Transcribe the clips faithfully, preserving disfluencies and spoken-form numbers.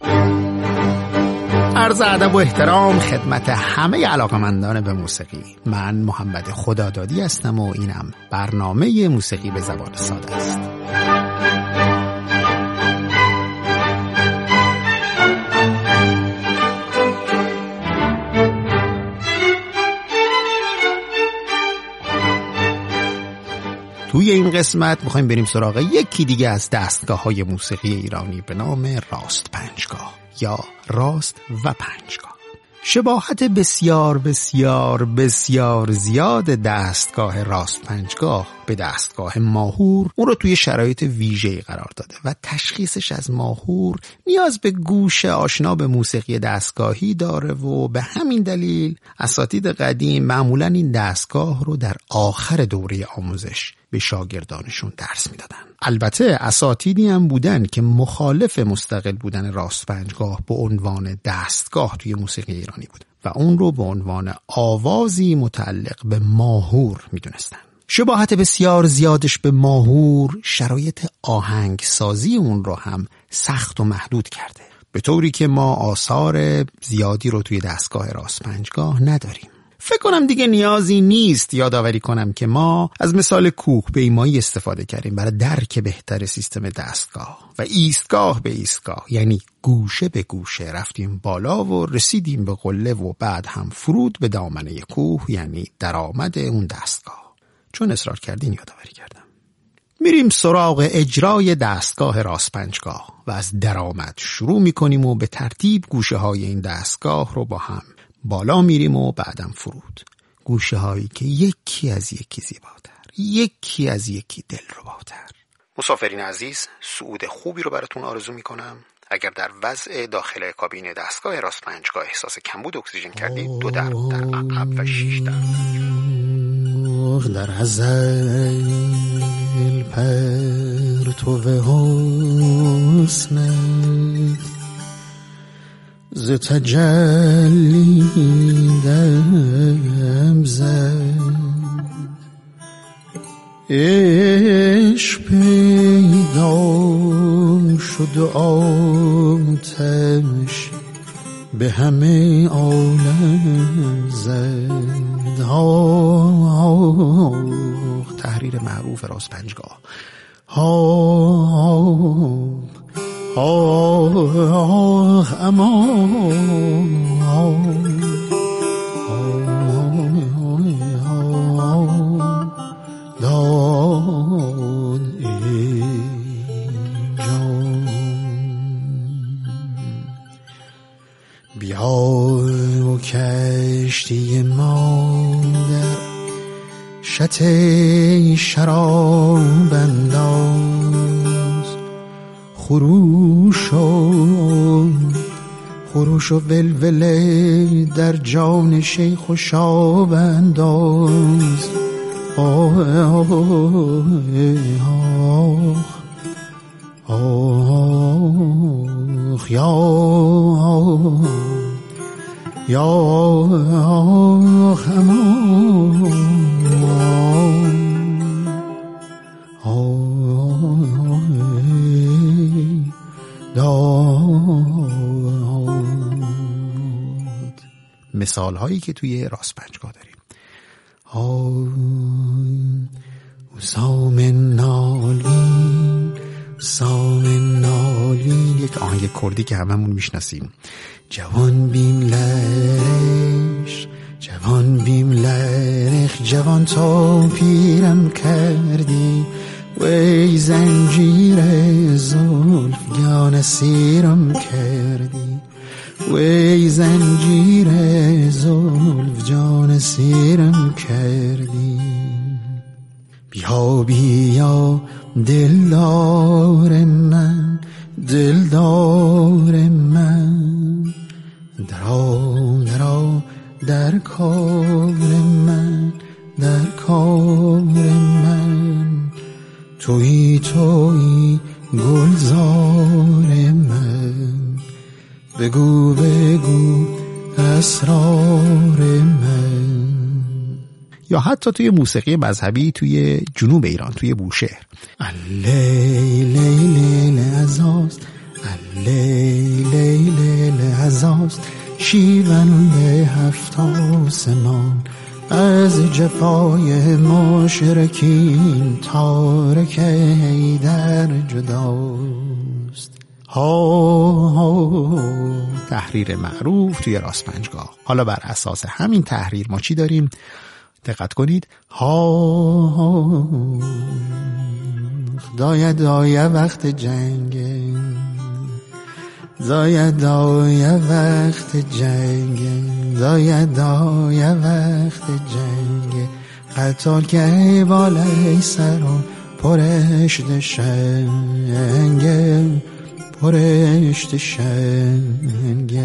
عرض ادب و احترام خدمت همه علاقمندان به موسیقی. من محمد خدادادی هستم و اینم برنامه موسیقی به زبان ساده است. توی این قسمت میخوایم بریم سراغ یکی دیگه از دستگاه‌های موسیقی ایرانی به نام راست پنجگاه یا راست و پنجگاه. شباهت بسیار بسیار بسیار زیاد دستگاه راست پنجگاه به دستگاه ماهور اون رو توی شرایط ویژه‌ای قرار داده و تشخیصش از ماهور نیاز به گوش آشنا به موسیقی دستگاهی داره و به همین دلیل اساتید قدیم معمولاً این دستگاه رو در آخر دوره آموزش به شاگردانشون درس میدادن. البته اساتیدی هم بودن که مخالف مستقل بودن راست پنجگاه به عنوان دستگاه توی موسیقی ایرانی بود و اون رو به عنوان آوازی متعلق به ماهور میدونستن. شباهت بسیار زیادش به ماهور شرایط آهنگسازی اون رو هم سخت و محدود کرده، به طوری که ما آثار زیادی رو توی دستگاه راست پنجگاه نداریم. فکر کنم دیگه نیازی نیست یادآوری کنم که ما از مثال کوه پیمایی استفاده کردیم برای درک بهتر سیستم دستگاه و ایستگاه به ایستگاه، یعنی گوشه به گوشه رفتیم بالا و رسیدیم به قله و بعد هم فرود به دامنه کوه، یعنی درآمد اون دستگاه. چون اصرار کردین یادآوری کردم. میریم سراغ اجرای دستگاه راست پنجگاه و از درآمد شروع میکنیم و به ترتیب گوشه های این دستگاه رو با هم بالا میریم و بعدم فرود. گوشه هایی که یکی از یکی زیباتر، یکی از یکی دلرباتر. مسافرین عزیز، صعود خوبی رو براتون آرزو میکنم. اگر در وضع داخل کابین دستگاه راست پنجگاه احساس کمبود اکسیژن کردید، دو در در عقب و شیش در در ازل پرتو حسنت ز تجلی دم زد، عشق پیدا شد و آتش به همه عالم زد. آه تحریر معروف راست پنجگاه. آه آه اما داد ای جان، بیا و کشتی ما در شط شراب انداز، خروش و خروش و ولوله در جان شیخ و شاب انداز. آه آه آه یا یا مثال هایی که توی راست پنجگاه داریم. سام نالین سام نالین، یک آهنگ کردی که هممون میشناسیم. جوان بیم لرش جوان بیم لرخ، جوان تا پیرم کردی، وی زنجیر زلف جان اسیرم کردی، وی زنجیر زلف جان اسیرم کردی. بیا بیا دلدار من دلدار من، درا درا در کار من در کار من، تویی تویی گلزار من، بگو بگو اسرار من. یا حتی توی موسیقی مذهبی توی جنوب ایران، توی بوشهر، لیل لیل عزاز، لیل غذاست شیونده هفت آسمان، از جفای مشرکین تارک حیدر جداست. ها ها تحریر معروف توی راست پنجگاه. حالا بر اساس همین تحریر ما چی داریم؟ دقت کنید. ها ها دایه دایه وقت جنگ، دایه دایه وقت جنگ، دایه دایه وقت جنگ، قتال که بالای سرم پرشت شنگ، پرشت شنگ.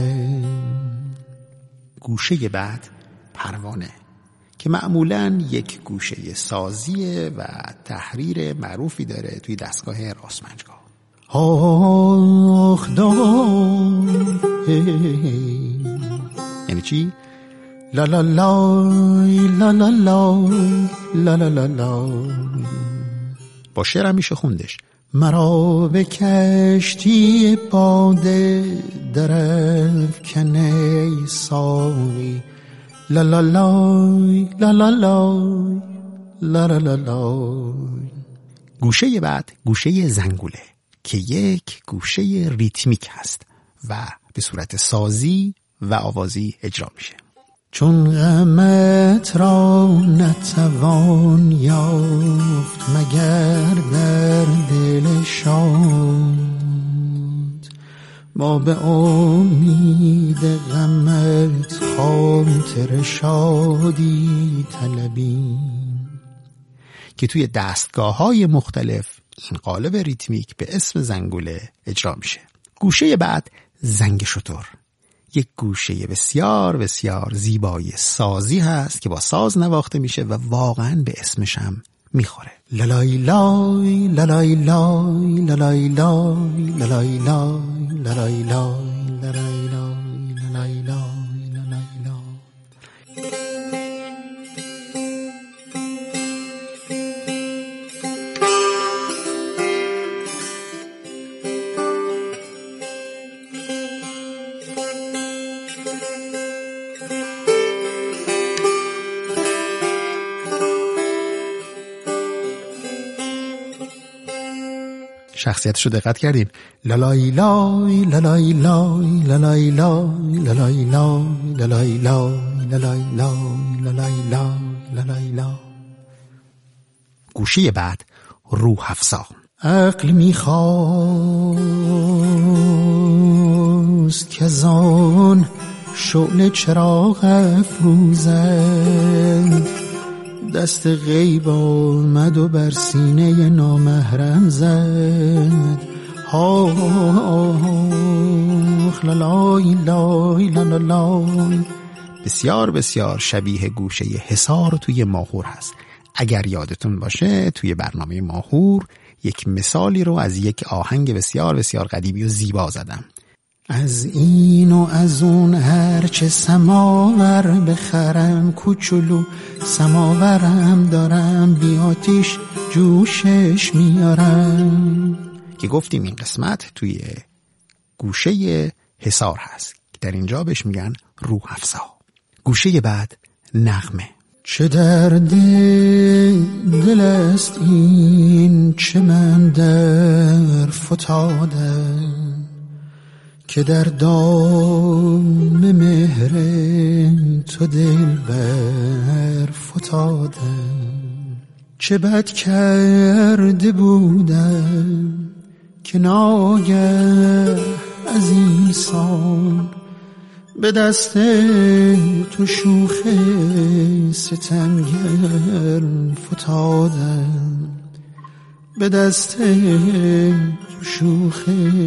گوشه بعد پروانه که معمولاً یک گوشه سازیه و تحریر معروفی داره توی دستگاه راست پنجگاه. آخ دای یعنی چی؟ لا لا لای لا لا لای لا لا لا لای. با شعر هم میشه خوندش. مرا به کشتی باده درافکنی ساقی، لا لا لای لا لا لای لا لا لا لای. گوشه بعد گوشه زنگوله که یک گوشه ریتمیک هست و به صورت سازی و آوازی اجرا میشه. چون غمت را نتوان یافت مگر در دل شاد، ما به امید غمت خاطر شادی طلبیم. که توی دستگاه‌های مختلف این قالب ریتمیک به اسم زنگوله اجرا میشه. گوشه بعد زنگ شتر، یک گوشه بسیار بسیار زیبای سازی هست که با ساز نواخته میشه و واقعا به اسمش هم میخوره. لالای لای لالای لای لالای لای لالای لای لالای لای لالای لای لالای لای. شخصیتش رو دقت کردین؟ لالای لای لالای لای لالای لای لالای لای لالای لای لالای لای لالای لای لالای لای. گوشه بعد روح افزا. عقل میخواست که زان شعله چراغ افروزد، دست غیب آمد و بر سینه نامحرم زد. ها لالای لای لالای. بسیار بسیار شبیه گوشه حصار توی ماهور هست. اگر یادتون باشه توی برنامه ماهور یک مثالی رو از یک آهنگ بسیار بسیار قدیمی و زیبا زدم. از این و از اون هرچه سماور بخرم، کوچولو سماورم دارم بی آتیش جوشش میارم. که گفتیم این قسمت توی گوشه حصار هست که در اینجا بهش میگن روح افزا. گوشه بعد نغمه. چه درد دل است این چه من در فتادم، که در دام مهر تو دل بر فتادم. چه بد کرده بودم که ناگه از این سان به دست تو شوخ ستمگر فتادم، به دست تو شوخ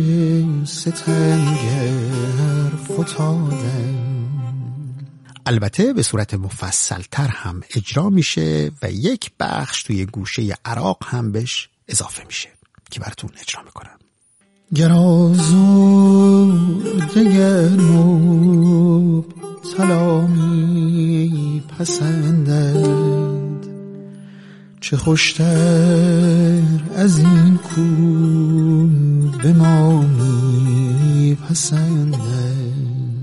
ستمگر فتادم. البته به صورت مفصل تر هم اجرا میشه و یک بخش توی گوشه عراق هم بهش اضافه میشه که براتون اجرا میکنم. گرازو دگر نوب سلامی پسندد، چه خوشتر از این کو به ما می پسندد.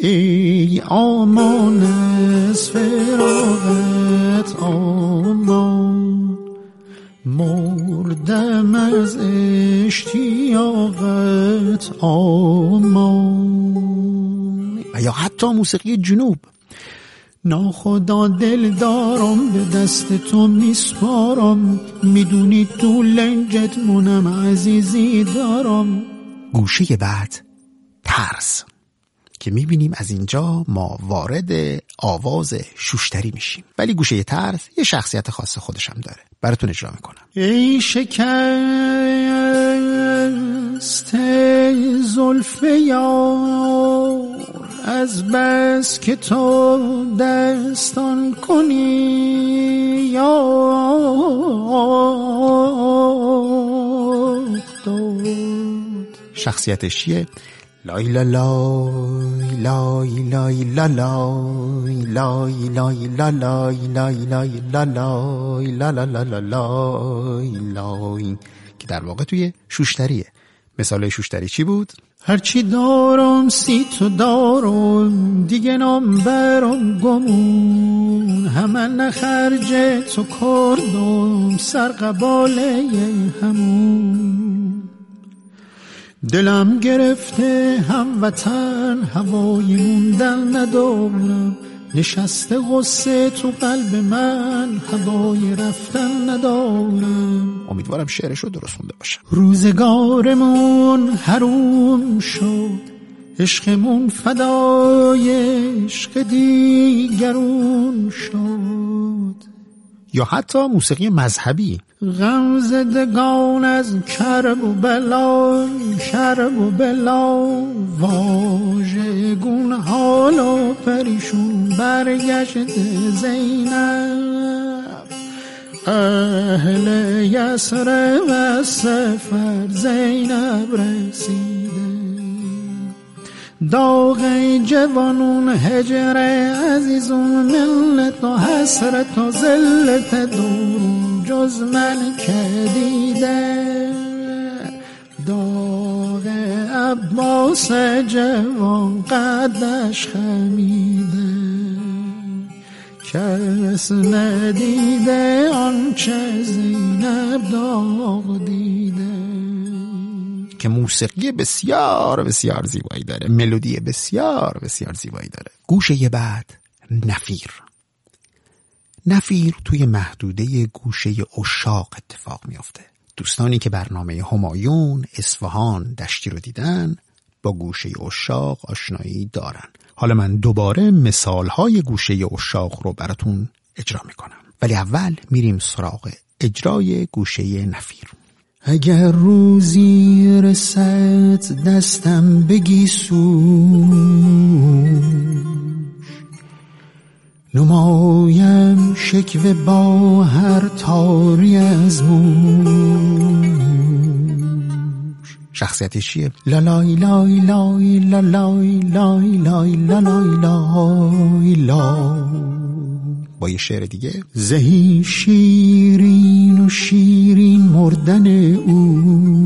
ای آمان از فراغت آمان، مردم از اشتیاقت آمان. و یا حتی موسیقی جنوب، ناخدا دل دارم به دست تو میسپارم، میدونی تو لنجت منم عزیزی دارم. گوشه بعد ترس که میبینیم از اینجا ما وارد آواز شوشتری میشیم، ولی گوشه ترس یه شخصیت خاص خودش هم داره. براتون اجرا میکنم. ای شکست زلف یار، از بس که تو دستان کنی یاد داد. شخصیتش چیه؟ لای لا لای لای لای لا لای لای لای لا لای لای لای لا لای لا لا لا لای لای، که در واقع توی شوشتریه. مثال شوشتری چی بود؟ هرچی دارم سی تو دارم، دیگه نام برام گمون، همه نخرج تو کردم سر قباله همون. دلم گرفته هموطن، هوای موندن ندارم، نشسته غصه تو قلب من، هوای رفتن ندارم. امیدوارم شعرشو درست خونده باشم. روزگارمون حروم شد، عشقمون فدای عشق دیگرون شد. یا حتی موسیقی مذهبی، غم زدگان از کرب و بلا، کرب و بلا، واژگون حال و پریشون برگشت زینب. اهل یسر و سفر زینب رسیده، داغ جوانون هجر عزیزون، ملت و حسرت و ذلت دورون، جز من که دیده داغ عباس جوان قدش خمیده، کس ندیده آنچه زینب داغ دیده. که موسیقی بسیار بسیار زیبایی داره، ملودی بسیار بسیار زیبایی داره. گوشه بعد نفیر. نفیر توی محدوده گوشه عشاق اتفاق میفته. دوستانی که برنامه همایون اصفهان دشتی رو دیدن با گوشه عشاق آشنایی دارن. حالا من دوباره مثالهای گوشه عشاق رو براتون اجرا میکنم، ولی اول میریم سراغ اجرای گوشه نفیر. اگر روزی رسد دستم بگی سوش، نمایم شکوه با هر تاری از موش. شخصیتش چیه؟ لالای لای لای لالای لای لای لالای لای لای. با یه شعر دیگه، زهی شیرین و شیرین مردن او،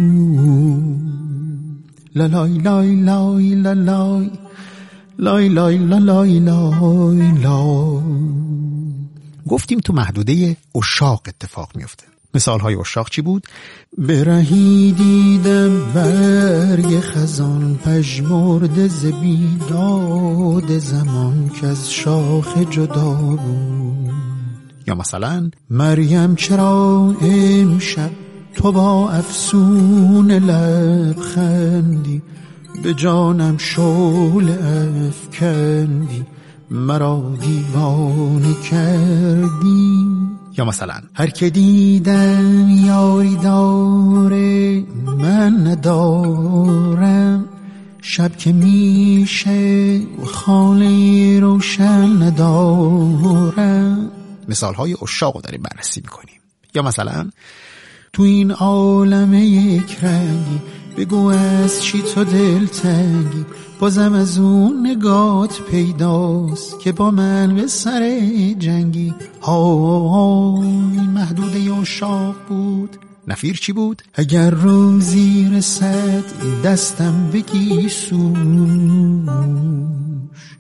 لالای لای لای لالای لای لای لای لای لای. گفتیم تو محدوده عشاق اتفاق میفته. مثالهای عشاق چی بود؟ برهی دیدم برگ خزان، پژمرده ز بیداد زمان، که از شاخ جدا بود. یا مثلا مریم چرا امشب تو با افسون لبخندی، به جانم شعله افکندی، مرا دیوانه کردی. یا مثلا هر که دیدم یاری داره من ندارم، شب که میشه خانه روشن ندارم. مثالهای عشاق رو داریم بررسی میکنیم. یا مثلا تو این عالم یک رنگی، بگو از چی تو دل تنگی، بازم از اون نگات پیداست که با من به سر جنگی. های محدوده عشاق بود. نفیر چی بود؟ اگر روزی رسد دستم بگی سوش،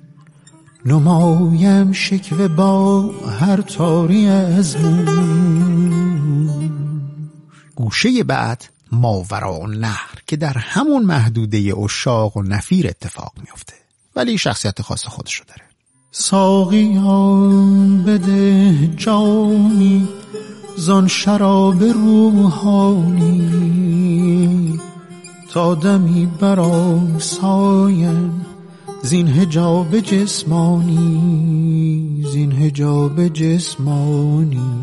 نمایم شکوه با هر تاری از مور. گوشه بعد ماوراءالنهر که در همون محدوده عشاق و نفیر اتفاق میفته، ولی شخصیت خاص خودشو داره. ساقیان بده جامی زان شراب روحانی، تا دمی برام سایم زین حجاب جسمانی، زین حجاب جسمانی.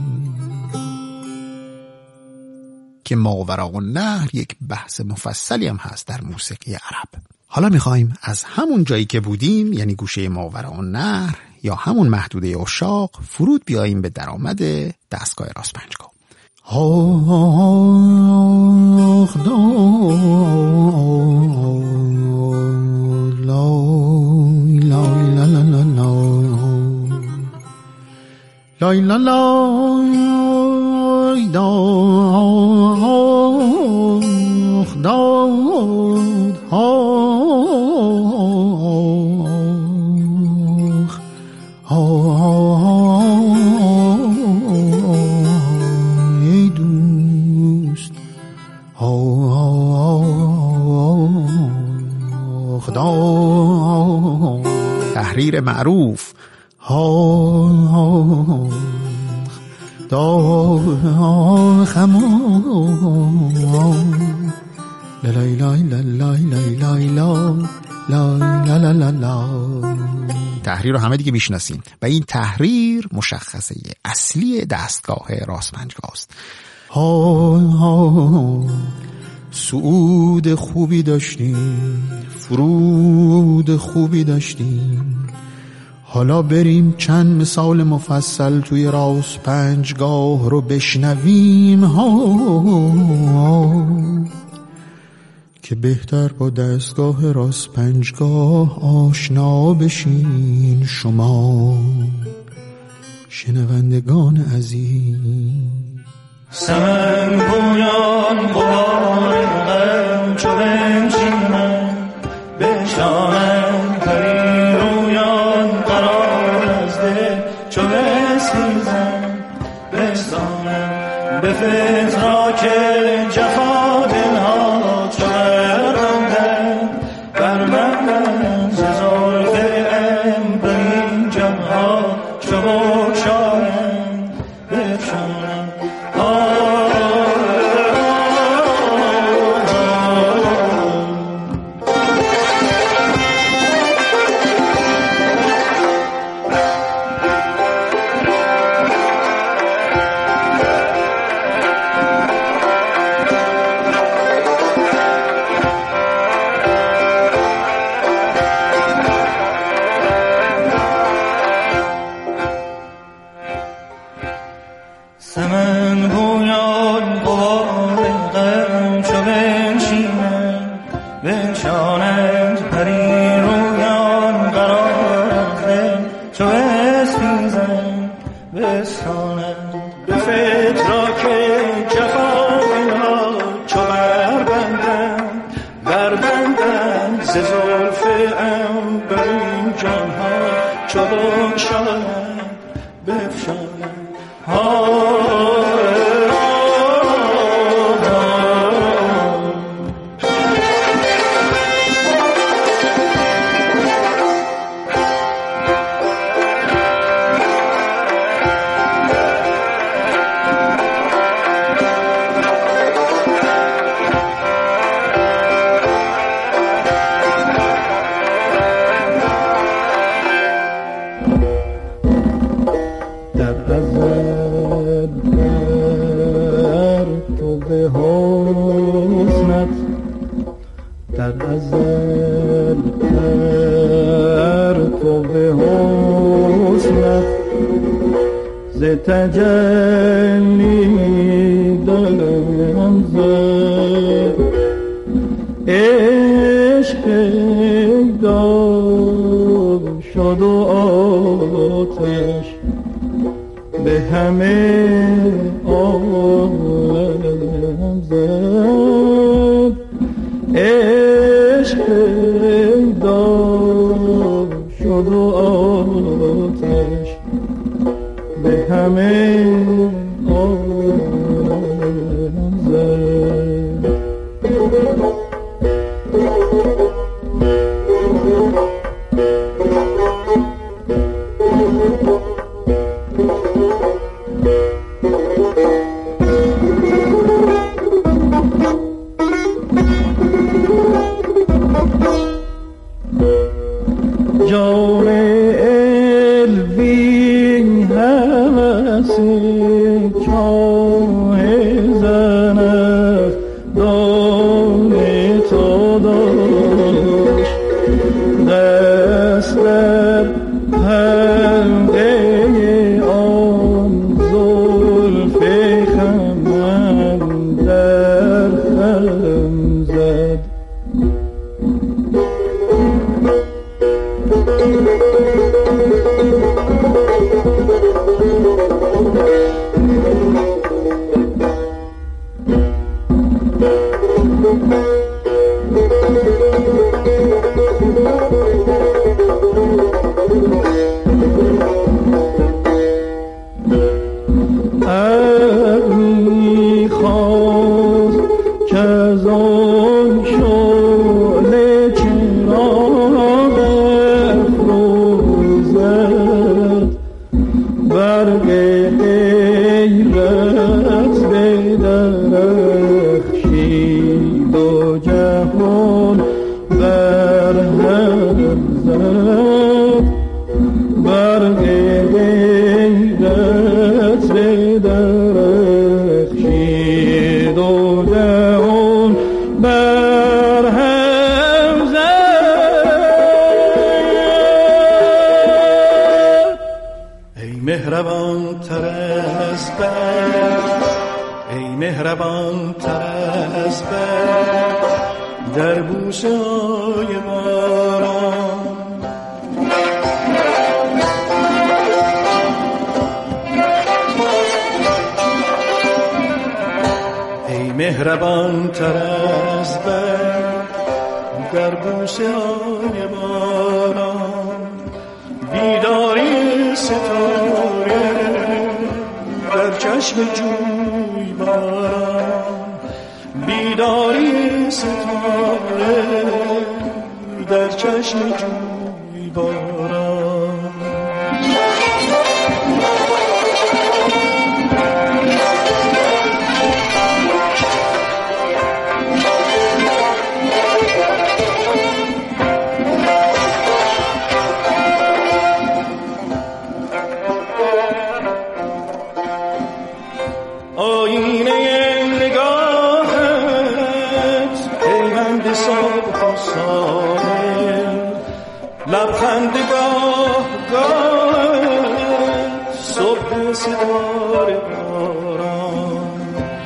که ماوراءالنهر یک بحث مفصلی هم هست در موسیقی عرب. حالا میخوایم از همون جایی که بودیم، یعنی گوشه ماوراءالنهر یا همون محدوده عشاق، فرود بیاییم به درآمد دستگاه راست پنجگاه. آخ لای لا لای داخ داد آخ ای دوست آخ داد. تحریر معروف آخ داخ همون لای لای لای لای لای لای لای لای. تحریر رو همه دیگه میشناسین و این تحریر مشخصه اصلی دستگاه راست پنجگاه است. صعود خوبی داشتیم، فرود خوبی داشتیم، حالا بریم چند مثال مفصل توی راست پنجگاه رو بشنویم ها، که بهتر با دستگاه راست پنجگاه آشنا بشین شما شنوندگان عزیز. سمن بویان قبار غم چو بنشینم بشانم پری رویان قرار از دل چو بسیزم بستانم به فتراک جفا دلها چو بربندم بربندم ز زلف ام به این جمها چو بگشایم بفشانم. سمن بویان قبار غم چو بنشینم بنشانند پری رویان قرار از دل چو بسیزم بستانند به فتراک جفا دلها چو بربندم بربندم ز زلف ام بر این جانها چو بگشایم بفشانم. در ازل پر تو به حسنت ز تجلی دلم زد عشق دار شد و آتش به همه عالم زد عشق دار شد شد و آتش به همه عالم زد. جان الوی هوس چاه زنف دان تا داشت دست در حلقه آن زلف خم در خم زد. عقلی خواست که از آن شعله چراغ افروزد برق غیرت بدرخشید و جهان برهم زد. برق غیرت بدرخشید و جهان برهم زد. ای مهربان تر از برق، ای مهربان تر از برق در بوسه های باران. ای مهربان تر از برق در بوسه های باران. بیداری ستاره در چشم جوی باران. بیداری ستاره در چشم جوی باران. آینه نگاهت پیوند صبح و ساحل، لبخند گاه گاه صبح ستاره باران.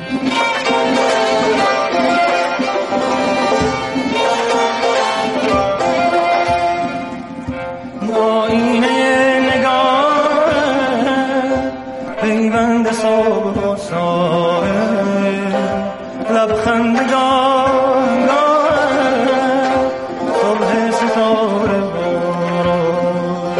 آینه نگاهت پیوند صبح و ساحل، لبخند گاه گاه صبح ستاره باران.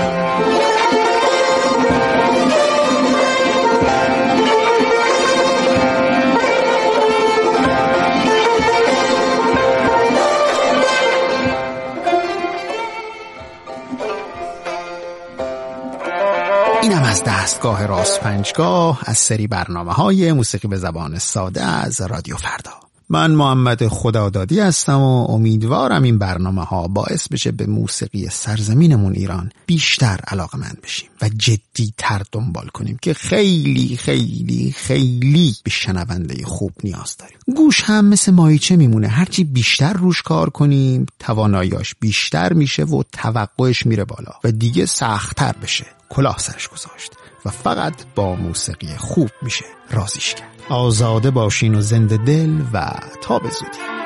اینم از دستگاه راست پنجگاه از سری برنامه‌های موسیقی به زبان ساده از رادیو فردا. من محمد خدادادی هستم و امیدوارم این برنامه‌ها باعث بشه به موسیقی سرزمینمون ایران بیشتر علاقه‌مند بشیم و جدی‌تر دنبال کنیم که خیلی خیلی خیلی به شنونده خوب نیاز داریم. گوش هم مثل ماهیچه میمونه، هرچی بیشتر روش کار کنیم تواناییاش بیشتر میشه و توقعش میره بالا و دیگه سخت‌تر بشه کلاه سرش گذاشت و فقط با موسیقی خوب میشه رازیش کرد. آزاده باشین و زنده دل و تا به زودی.